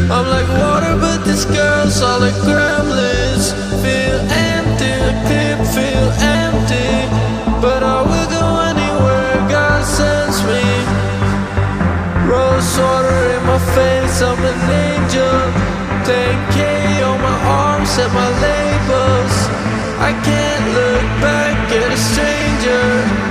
I'm like water, but this girl's all like gremlins. Feel empty, like pip, feel empty. But I will go anywhere God sends me. Rose water in my face, I'm an angel. 10K on my arms and my labels. I can't look back at a stranger.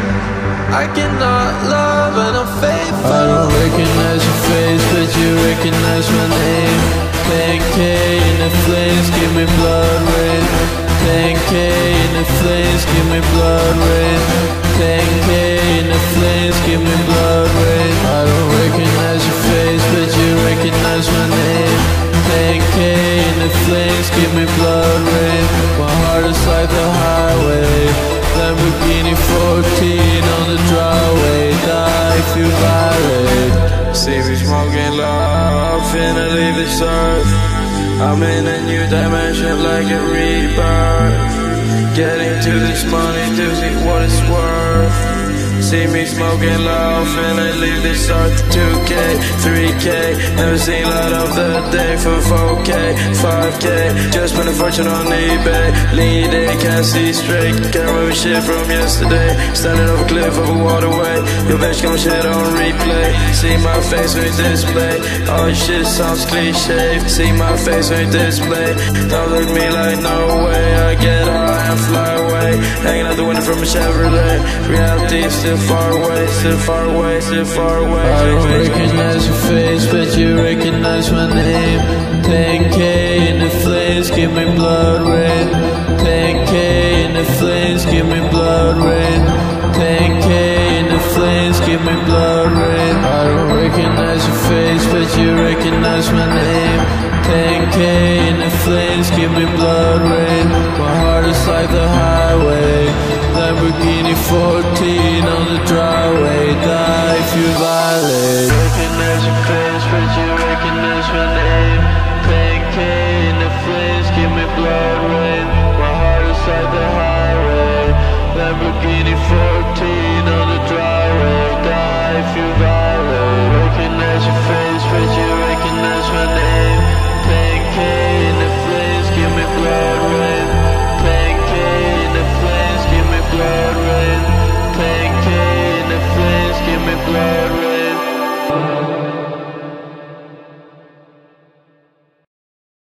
I cannot love and I'm faithful. I don't recognize your face, but you recognize my name. 10K in the flames, give me blood rain. 10K in the flames, give me blood rain. 10K in the flames, give me blood rain. I don't recognize your face, but you recognize my name. 10K in the flames, give me blood rain. My heart is like the highway, Lamborghini 14 on the driveway. Die if you violate. See me smoking loud, finna leave this earth. I'm in a new dimension like a rebirth. Getting to this money to see what it's worth. See me smoking loud, finna leave this earth. 2K, 3K, never seen light of the day for 4K, 5K. Just spent a fortune on eBay. Lean day, can't see straight. Can't remember shit from yesterday. Standing off a cliff of a waterway. Your bitch got my shit on replay. See my face when you display. All your shit sounds cliche. See my face when you display. Don't look at me like no way. I get high and fly away. Hanging out the window from a Chevrolet. Reality still far away, still far away, still far away. I don't recognize your face, but you recognize my name. 10K in the flames, give me blood rain. 10K in the flames, give me blood rain. 10K in the flames, give me blood rain. I don't recognize your face, but you recognize my name. 10K in the flames, give me blood rain. My heart is like the highway, Lamborghini 14 on the driveway. Die if you violate. Recognize your face, but you recognize my name.